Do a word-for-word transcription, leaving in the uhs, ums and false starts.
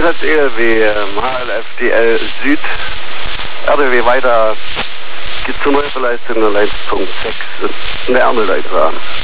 Einsatz E L W, H L F D L Süd, R D W weiter, geht zur Neubeleistung null eins Punkt sechs in der Ärmelleiter.